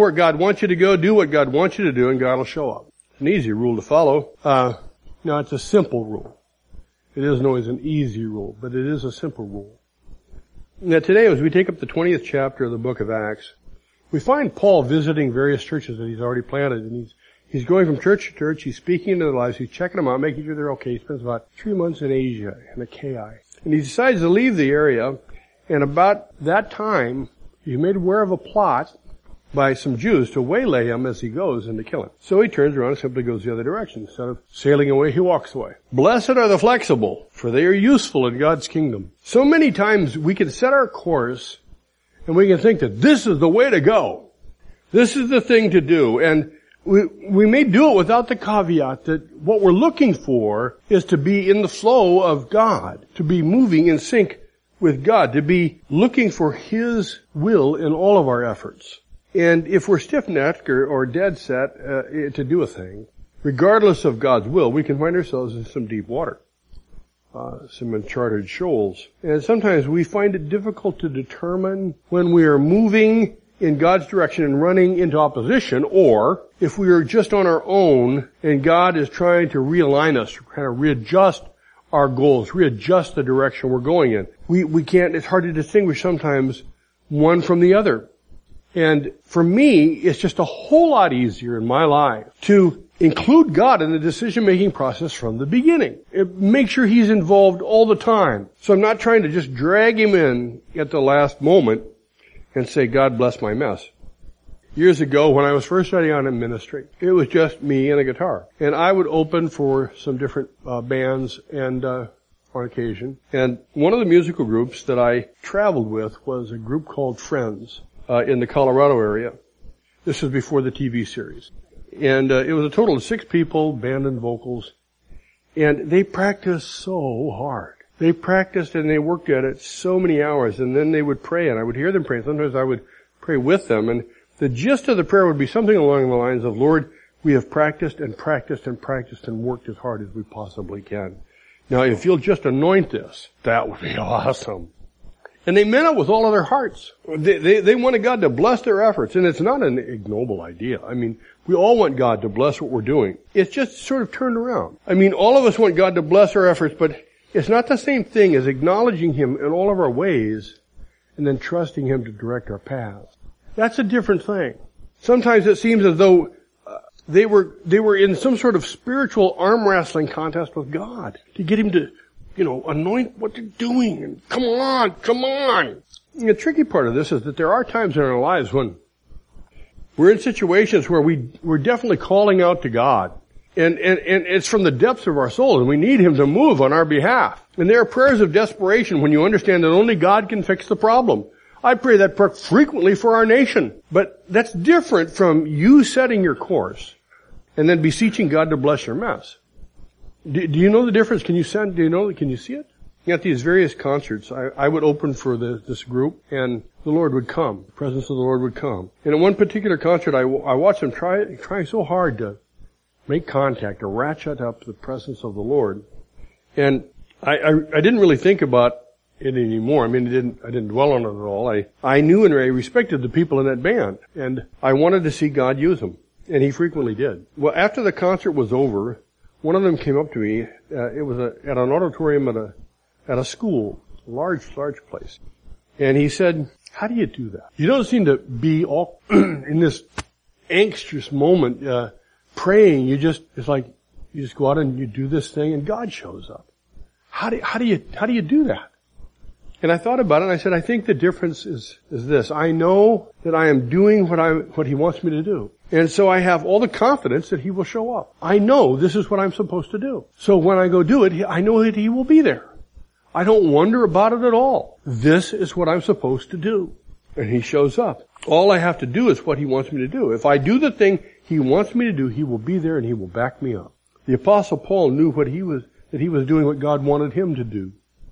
where God wants you to go, do what God wants you to do, and God will show up. It's an easy rule to follow. Now, it's a simple rule. It isn't always an easy rule, but it is a simple rule. Now, today, as we take up the 20th chapter of the book of Acts, we find Paul visiting various churches that he's already planted, and he's going from church to church, he's speaking into their lives, he's checking them out, making sure they're okay. He spends about 3 months in Asia, in Achaia. And he decides to leave the area, and about that time, he's made aware of a plot by some Jews to waylay him as he goes and to kill him. So he turns around and simply goes the other direction. Instead of sailing away, he walks away. Blessed are the flexible, for they are useful in God's kingdom. So many times we can set our course and we can think that this is the way to go. This is the thing to do. And we may do it without the caveat that what we're looking for is to be in the flow of God, to be moving in sync with God, to be looking for His will in all of our efforts. And if we're stiff-necked or dead set to do a thing, regardless of God's will, we can find ourselves in some deep water, some uncharted shoals. And sometimes we find it difficult to determine when we are moving in God's direction and running into opposition, or if we are just on our own and God is trying to realign us, kind of readjust our goals, readjust the direction we're going in. We can't, it's hard to distinguish sometimes one from the other. And for me, it's just a whole lot easier in my life to include God in the decision-making process from the beginning. Make sure He's involved all the time. So I'm not trying to just drag Him in at the last moment and say, God bless my mess. Years ago, when I was first starting out in ministry, it was just me and a guitar. And I would open for some different bands and on occasion. And one of the musical groups that I traveled with was a group called Friends. In the Colorado area. This was before the TV series. And it was a total of 6 people, band and vocals. And they practiced so hard. They practiced and they worked at it so many hours. And then they would pray, and I would hear them pray. Sometimes I would pray with them. And the gist of the prayer would be something along the lines of, Lord, we have practiced and practiced and practiced and worked as hard as we possibly can. Now, if you'll just anoint this, that would be awesome. And they meant it with all of their hearts. They wanted God to bless their efforts. And it's not an ignoble idea. I mean, we all want God to bless what we're doing. It's just sort of turned around. I mean, all of us want God to bless our efforts, but it's not the same thing as acknowledging Him in all of our ways and then trusting Him to direct our paths. That's a different thing. Sometimes it seems as though they were in some sort of spiritual arm wrestling contest with God to get Him to anoint what they're doing, and come on. And the tricky part of this is that there are times in our lives when we're in situations where we're definitely calling out to God. And it's from the depths of our soul, and we need Him to move on our behalf. And there are prayers of desperation when you understand that only God can fix the problem. I pray that prayer frequently for our nation. But that's different from you setting your course and then beseeching God to bless your mess. Do you know the difference? Can you see it? At these various concerts, I would open for this group, and the Lord would come. The presence of the Lord would come. And at one particular concert, I watched them trying so hard to make contact, to ratchet up the presence of the Lord. And I didn't really think about it anymore. I mean, I didn't dwell on it at all. I knew and I respected the people in that band, and I wanted to see God use them. And He frequently did. Well, after the concert was over, one of them came up to me. It was at an auditorium at a school, a large place. And he said, how do you do that? You don't seem to be all in this anxious moment, praying. It's like you just go out and you do this thing and God shows up. How do you do that? And I thought about it and I said, I think the difference is this. I know that I am doing what He wants me to do. And so I have all the confidence that He will show up. I know this is what I'm supposed to do. So when I go do it, I know that He will be there. I don't wonder about it at all. This is what I'm supposed to do. And He shows up. All I have to do is what He wants me to do. If I do the thing He wants me to do, He will be there and He will back me up. The Apostle Paul knew that he was doing what God wanted him to do.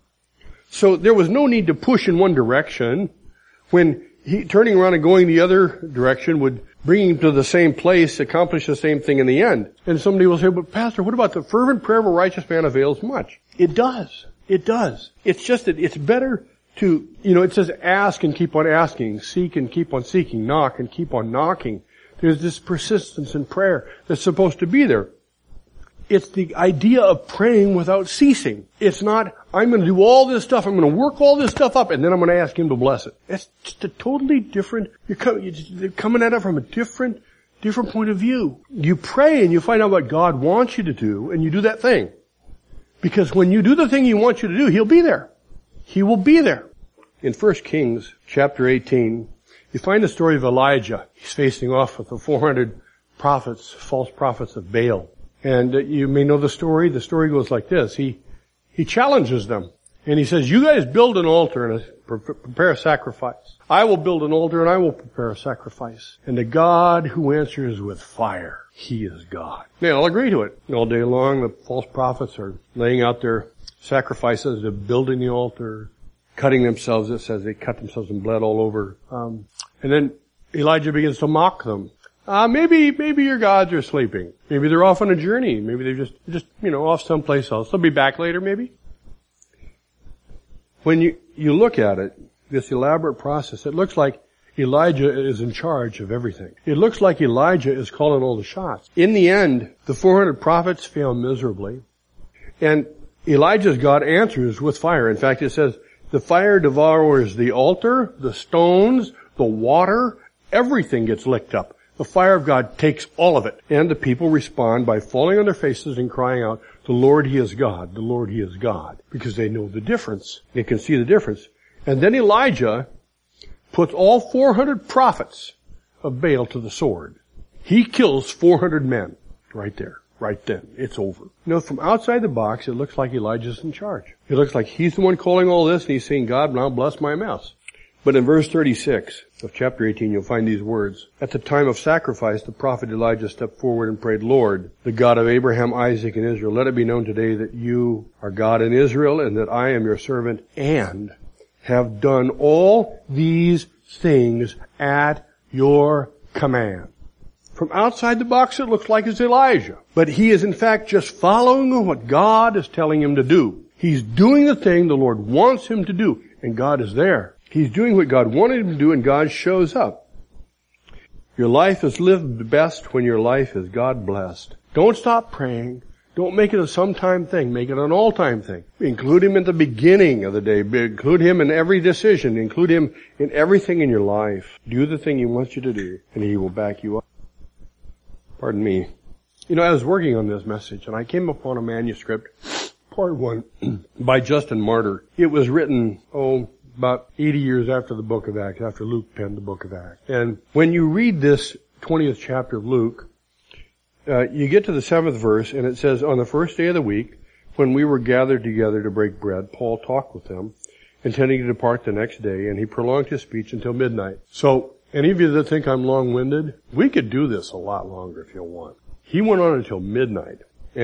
So there was no need to push in one direction when turning around and going the other direction would bring him to the same place, accomplish the same thing in the end. And somebody will say, but Pastor, what about the fervent prayer of a righteous man avails much? It does. It does. It's just that it's better it says ask and keep on asking, seek and keep on seeking, knock and keep on knocking. There's this persistence in prayer that's supposed to be there. It's the idea of praying without ceasing. It's not, I'm going to do all this stuff, I'm going to work all this stuff up, and then I'm going to ask Him to bless it. It's just a totally different, you're coming at it from a different point of view. You pray and you find out what God wants you to do, and you do that thing. Because when you do the thing He wants you to do, He'll be there. He will be there. In 1 Kings chapter 18, you find the story of Elijah. He's facing off with the 400 prophets, false prophets of Baal. And you may know the story. The story goes like this. He challenges them. And he says, you guys build an altar and prepare a sacrifice. I will build an altar and I will prepare a sacrifice. And the God who answers with fire, He is God. They all agree to it. All day long, the false prophets are laying out their sacrifices. They're building the altar, cutting themselves. It says they cut themselves and bled all over. And then Elijah begins to mock them. Maybe your gods are sleeping. Maybe they're off on a journey. Maybe they're just off someplace else. They'll be back later, maybe. When you look at it, this elaborate process, it looks like Elijah is in charge of everything. It looks like Elijah is calling all the shots. In the end, the 400 prophets fail miserably. And Elijah's God answers with fire. In fact, it says, the fire devours the altar, the stones, the water, everything gets licked up. The fire of God takes all of it. And the people respond by falling on their faces and crying out, the Lord, He is God. The Lord, He is God. Because they know the difference. They can see the difference. And then Elijah puts all 400 prophets of Baal to the sword. He kills 400 men right there. Right then. It's over. From outside the box, it looks like Elijah's in charge. It looks like he's the one calling all this, and he's saying, God, now bless my mess. But in verse 36 of chapter 18, you'll find these words. At the time of sacrifice, the prophet Elijah stepped forward and prayed, Lord, the God of Abraham, Isaac, and Israel, let it be known today that you are God in Israel, and that I am your servant, and have done all these things at your command. From outside the box, it looks like it's Elijah. But he is in fact just following what God is telling him to do. He's doing the thing the Lord wants him to do, and God is there. He's doing what God wanted him to do, and God shows up. Your life is lived best when your life is God blessed. Don't stop praying. Don't make it a sometime thing. Make it an all-time thing. Include Him at the beginning of the day. Include Him in every decision. Include Him in everything in your life. Do the thing He wants you to do, and He will back you up. Pardon me. I was working on this message, and I came upon a manuscript, part 1, by Justin Martyr. It was written, about 80 years after the book of Acts, after Luke penned the book of Acts. And when you read this 20th chapter of Luke, you get to the 7th verse, and it says, on the first day of the week, when we were gathered together to break bread, Paul talked with them, intending to depart the next day, and he prolonged his speech until midnight. So, any of you that think I'm long-winded, we could do this a lot longer if you want. He went on until midnight.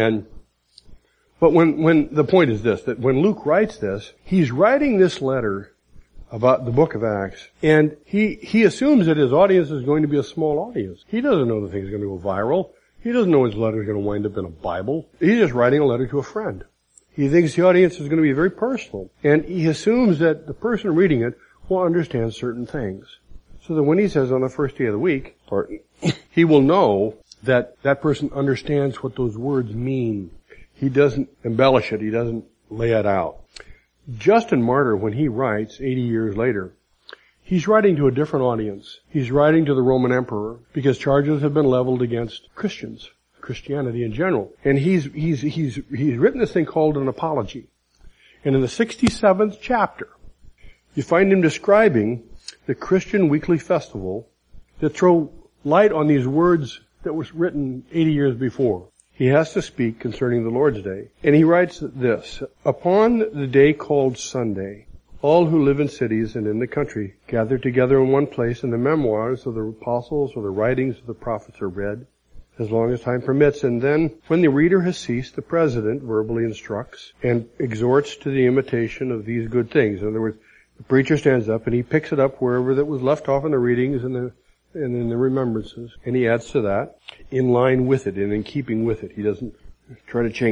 But when the point is this, that when Luke writes this, he's writing this letter about the book of Acts, and he assumes that his audience is going to be a small audience. He doesn't know the thing's going to go viral. He doesn't know his letter is going to wind up in a Bible. He's just writing a letter to a friend. He thinks the audience is going to be very personal, and he assumes that the person reading it will understand certain things. So that when he says on the first day of the week, he will know that that person understands what those words mean. He doesn't embellish it. He doesn't lay it out. Justin Martyr, when he writes 80 years later, he's writing to a different audience. He's writing to the Roman emperor because charges have been leveled against Christians, Christianity in general. And he's written this thing called an apology. And in the 67th chapter, you find him describing the Christian weekly festival that throw light on these words that was written 80 years before. He has to speak concerning the Lord's Day. And he writes this, upon the day called Sunday, all who live in cities and in the country gather together in one place, and the memoirs of the apostles or the writings of the prophets are read as long as time permits. And then, when the reader has ceased, the president verbally instructs and exhorts to the imitation of these good things. In other words, the preacher stands up and he picks it up wherever that was left off in the readings and in the remembrances, and he adds to that in line with it and in keeping with it. He doesn't try to change it.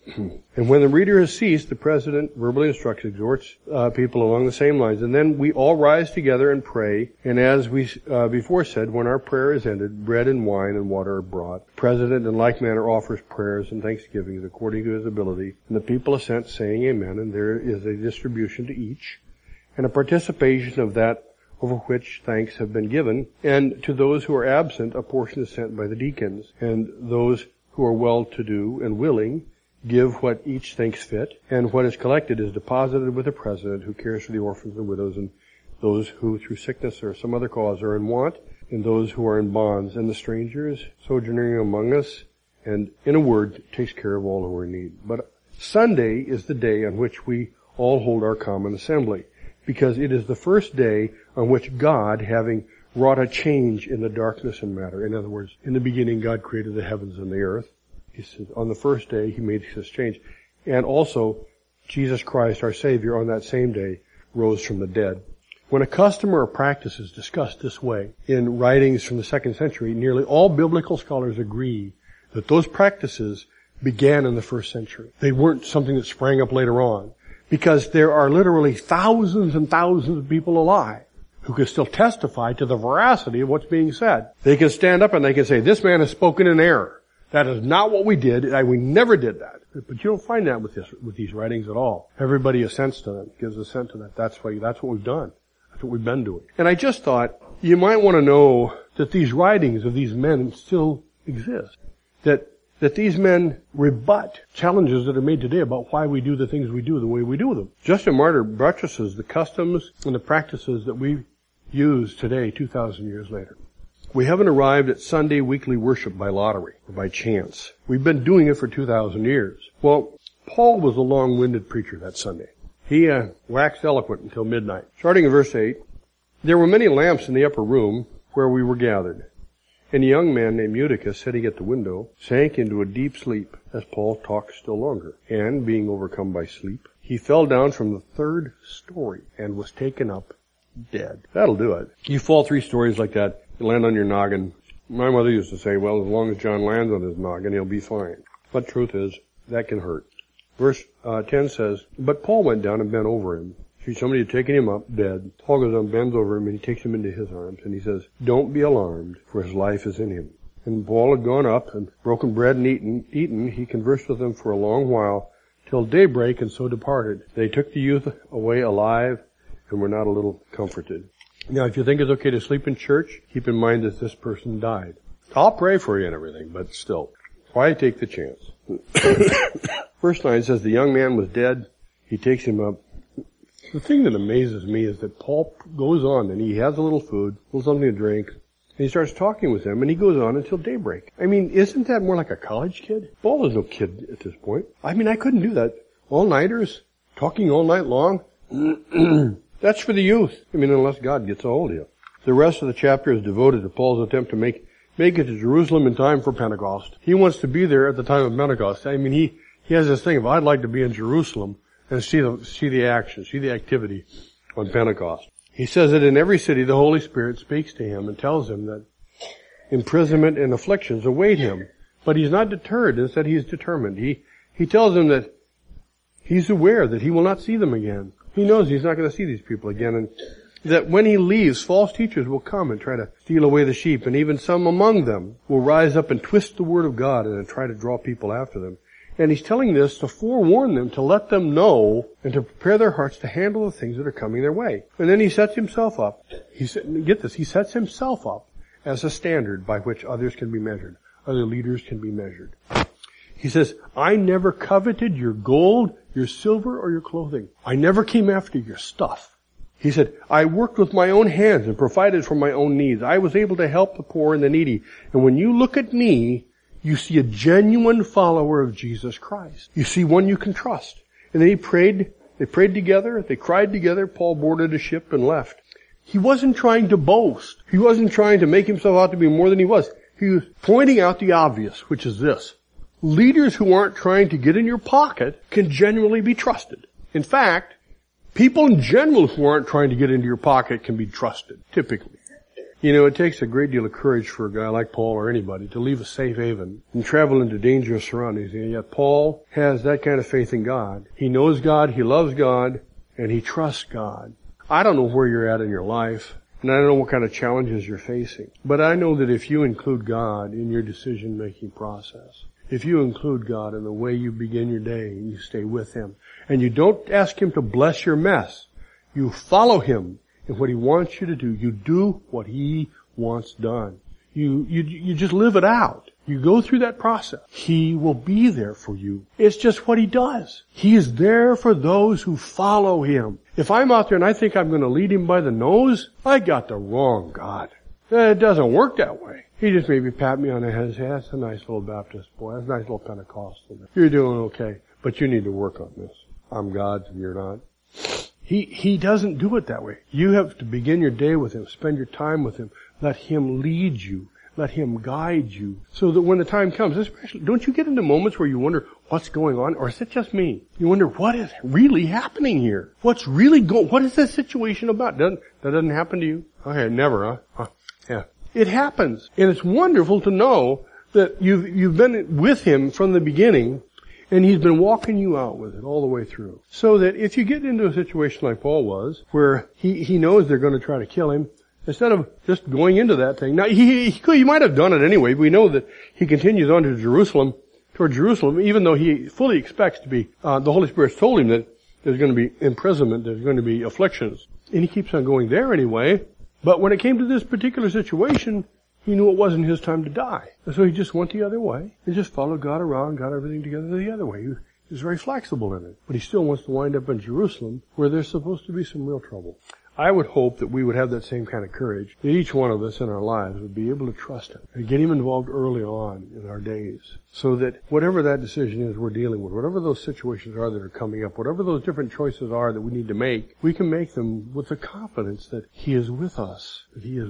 And when the reader has ceased, the president verbally instructs, exhorts people along the same lines. And then we all rise together and pray. And as we before said, when our prayer is ended, bread and wine and water are brought. The president in like manner offers prayers and thanksgivings according to his ability. And the people assent, saying amen. And there is a distribution to each, and a participation of that over which thanks have been given. And to those who are absent, a portion is sent by the deacons. And those who are well-to-do and willing give what each thinks fit, and what is collected is deposited with the president, who cares for the orphans and widows and those who through sickness or some other cause are in want, and those who are in bonds, and the strangers sojourning among us, and in a word, takes care of all who are in need. But Sunday is the day on which we all hold our common assembly, because it is the first day on which God, having wrought a change in the darkness and matter, in other words, in the beginning God created the heavens and the earth. He says, on the first day, He made this change. And also, Jesus Christ, our Savior, on that same day, rose from the dead. When a custom or a practice is discussed this way in writings from the 2nd century, nearly all biblical scholars agree that those practices began in the 1st century. They weren't something that sprang up later on, because there are literally thousands and thousands of people alive who can still testify to the veracity of what's being said. They can stand up and they can say, this man has spoken in error. That is not what we did. We never did that. But you don't find that with these writings at all. Everybody assents to them, gives assent to that. That's what we've done. That's what we've been doing. And I just thought you might want to know that these writings of these men still exist. That these men rebut challenges that are made today about why we do the things we do the way we do them. Justin Martyr buttresses the customs and the practices that we use today 2,000 years later. We haven't arrived at Sunday weekly worship by lottery or by chance. We've been doing it for 2,000 years. Well, Paul was a long-winded preacher that Sunday. He waxed eloquent until midnight. Starting in verse 8, there were many lamps in the upper room where we were gathered. And a young man named Eutychus, sitting at the window, sank into a deep sleep as Paul talked still longer. And, being overcome by sleep, he fell down from the 3rd story and was taken up dead. That'll do it. You fall 3 stories like that, you land on your noggin. My mother used to say, well, as long as John lands on his noggin, he'll be fine. But truth is, that can hurt. Verse 10 says, but Paul went down and bent over him. See, somebody had taken him up, dead. Paul goes down, bends over him, and he takes him into his arms, and he says, don't be alarmed, for his life is in him. And Paul had gone up and broken bread and eaten. He conversed with them for a long while, till daybreak, and so departed. They took the youth away alive, and were not a little comforted. Now, if you think it's okay to sleep in church, keep in mind that this person died. I'll pray for you and everything, but still, why take the chance? Verse 9 says, the young man was dead. He takes him up. The thing that amazes me is that Paul goes on, and he has a little food, a little something to drink, and he starts talking with them, and he goes on until daybreak. I mean, isn't that more like a college kid? Paul is no kid at this point. I mean, I couldn't do that. All-nighters, talking all night long. That's for the youth. I mean, unless God gets a hold of you. The rest of the chapter is devoted to Paul's attempt to make it to Jerusalem in time for Pentecost. He wants to be there at the time of Pentecost. I mean, he has this thing of, I'd like to be in Jerusalem and see the action, see the activity on Pentecost. He says that in every city the Holy Spirit speaks to him and tells him that imprisonment and afflictions await him. But he's not deterred. Instead, he's determined. He tells him that he's aware that he will not see them again. He knows he's not going to see these people again, and that when he leaves, false teachers will come and try to steal away the sheep, and even some among them will rise up and twist the word of God and try to draw people after them. And he's telling this to forewarn them, to let them know, and to prepare their hearts to handle the things that are coming their way. And then he sets himself up. He sets himself up as a standard by which others can be measured. Other leaders can be measured. He says, I never coveted your gold, your silver, or your clothing. I never came after your stuff. He said, I worked with my own hands and provided for my own needs. I was able to help the poor and the needy. And when you look at me, you see a genuine follower of Jesus Christ. You see one you can trust. And then they prayed together, they cried together. Paul boarded a ship and left. He wasn't trying to boast. He wasn't trying to make himself out to be more than he was. He was pointing out the obvious, which is this. Leaders who aren't trying to get in your pocket can genuinely be trusted. In fact, people in general who aren't trying to get into your pocket can be trusted, typically. You know, it takes a great deal of courage for a guy like Paul or anybody to leave a safe haven and travel into dangerous surroundings. And yet Paul has that kind of faith in God. He knows God, he loves God, and he trusts God. I don't know where you're at in your life, and I don't know what kind of challenges you're facing. But I know that if you include God in your decision-making process, if you include God in the way you begin your day and you stay with Him, and you don't ask Him to bless your mess, you follow Him in what He wants you to do. You do what He wants done. You just live it out. You go through that process. He will be there for you. It's just what He does. He is there for those who follow Him. If I'm out there and I think I'm going to lead Him by the nose, I got the wrong God. It doesn't work that way. He just maybe pat me on the head and say, that's a nice little Baptist boy. That's a nice little Pentecostal. You're doing okay, but you need to work on this. I'm God's and you're not. He doesn't do it that way. You have to begin your day with Him, spend your time with Him, let Him lead you, let Him guide you, so that when the time comes, especially, don't you get into moments where you wonder what's going on, or is it just me? You wonder what is really happening here? What is this situation about? That doesn't happen to you? Okay, never, huh? Yeah. It happens. And it's wonderful to know that you've been with Him from the beginning, and He's been walking you out with it all the way through. So that if you get into a situation like Paul was, where he knows they're going to try to kill him, instead of just going into that thing, now he might have done it anyway. We know that he continues on to Jerusalem, even though he fully expects to be, the Holy Spirit's told him that there's going to be imprisonment, there's going to be afflictions. And he keeps on going there anyway. But when it came to this particular situation, he knew it wasn't his time to die. And so he just went the other way. He just followed God around, got everything together the other way. He was very flexible in it. But he still wants to wind up in Jerusalem, where there's supposed to be some real trouble. I would hope that we would have that same kind of courage, that each one of us in our lives would be able to trust Him and get Him involved early on in our days, so that whatever that decision is we're dealing with, whatever those situations are that are coming up, whatever those different choices are that we need to make, we can make them with the confidence that He is with us,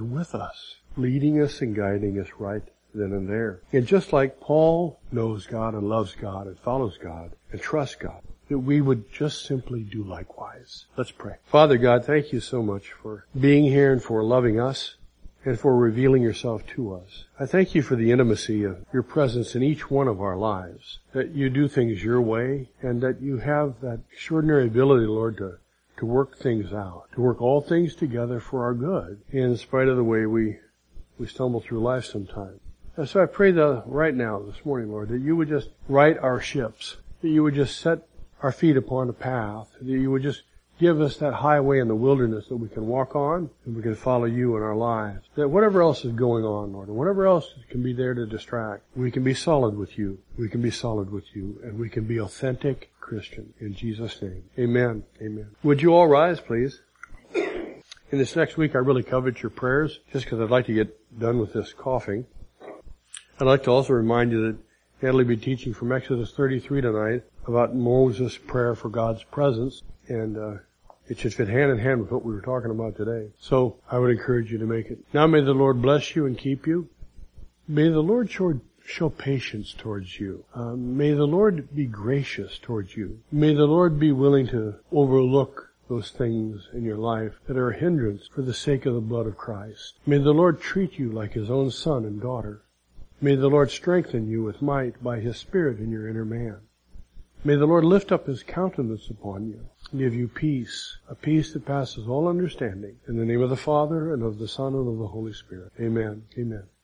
leading us and guiding us right then and there. And just like Paul knows God and loves God and follows God and trusts God, that we would just simply do likewise. Let's pray. Father God, thank you so much for being here and for loving us and for revealing yourself to us. I thank you for the intimacy of your presence in each one of our lives, that you do things your way and that you have that extraordinary ability, Lord, to work things out, to work all things together for our good, in spite of the way we stumble through life sometimes. And so I pray that right now, this morning, Lord, that you would just right our ships, that you would just set our feet upon a path, that you would just give us that highway in the wilderness that we can walk on and we can follow you in our lives. That whatever else is going on, Lord, and whatever else can be there to distract, we can be solid with you. We can be solid with you, and we can be authentic Christian. In Jesus' name. Amen. Amen. Would you all rise, please? In this next week, I really covet your prayers, just because I'd like to get done with this coughing. I'd like to also remind you that Natalie will be teaching from Exodus 33 tonight about Moses' prayer for God's presence, and it should fit hand in hand with what we were talking about today. So I would encourage you to make it. Now may the Lord bless you and keep you. May the Lord show patience towards you. May the Lord be gracious towards you. May the Lord be willing to overlook those things in your life that are a hindrance for the sake of the blood of Christ. May the Lord treat you like His own son and daughter. May the Lord strengthen you with might by His Spirit in your inner man. May the Lord lift up His countenance upon you and give you peace, a peace that passes all understanding. In the name of the Father, and of the Son, and of the Holy Spirit. Amen. Amen.